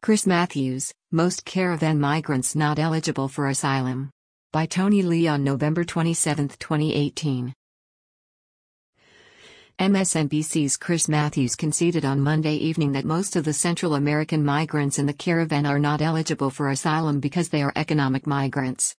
Chris Matthews, Most Caravan Migrants Not Eligible for Asylum. By Tony Lee on November 27, 2018. MSNBC's Chris Matthews conceded on Monday evening that most of the Central American migrants in the caravan are not eligible for asylum because they are economic migrants.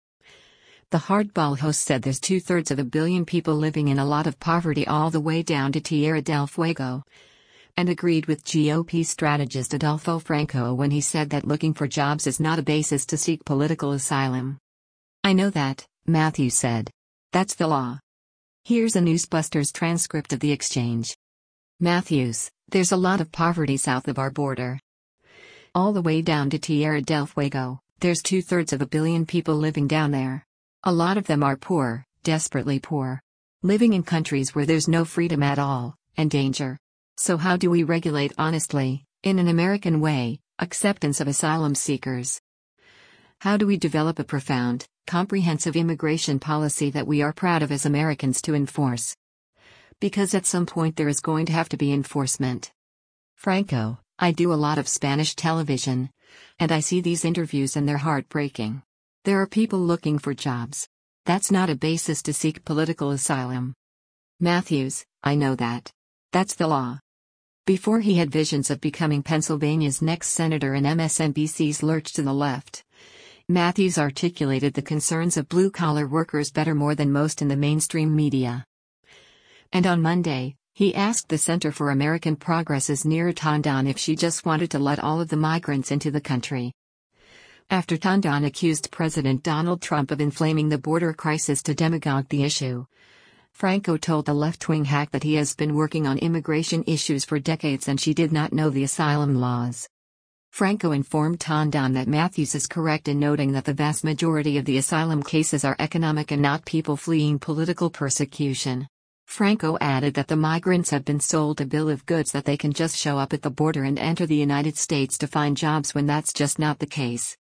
The Hardball host said there's 2/3 of a billion people living in a lot of poverty all the way down to Tierra del Fuego, and agreed with GOP strategist Adolfo Franco when he said that looking for jobs is not a basis to seek political asylum. "I know that," Matthews said. "That's the law." Here's a Newsbusters transcript of the exchange. Matthews: "There's a lot of poverty south of our border. All the way down to Tierra del Fuego, there's 2/3 of a billion people living down there. A lot of them are poor, desperately poor. Living in countries where there's no freedom at all, and danger. So how do we regulate honestly, in an American way, acceptance of asylum seekers? How do we develop a profound, comprehensive immigration policy that we are proud of as Americans to enforce? Because at some point there is going to have to be enforcement." Franco: "I do a lot of Spanish television, and I see these interviews and they're heartbreaking. There are people looking for jobs. That's not a basis to seek political asylum." Matthews: "I know that. That's the law." Before he had visions of becoming Pennsylvania's next senator and MSNBC's lurch to the left, Matthews articulated the concerns of blue-collar workers better more than most in the mainstream media. And on Monday, he asked the Center for American Progress's Neera Tanden if she just wanted to let all of the migrants into the country. After Tanden accused President Donald Trump of inflaming the border crisis to demagogue the issue, Franco told the left-wing hack that he has been working on immigration issues for decades and she did not know the asylum laws. Franco informed Tanden that Matthews is correct in noting that the vast majority of the asylum cases are economic and not people fleeing political persecution. Franco added that the migrants have been sold a bill of goods that they can just show up at the border and enter the United States to find jobs when that's just not the case.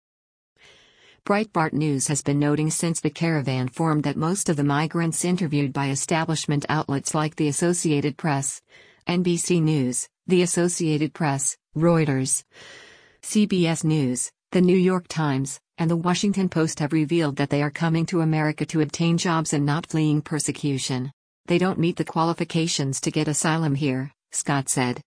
Breitbart News has been noting since the caravan formed that most of the migrants interviewed by establishment outlets like the Associated Press, NBC News, the Associated Press, Reuters, CBS News, the New York Times, and the Washington Post have revealed that they are coming to America to obtain jobs and not fleeing persecution. "They don't meet the qualifications to get asylum here," Scott said.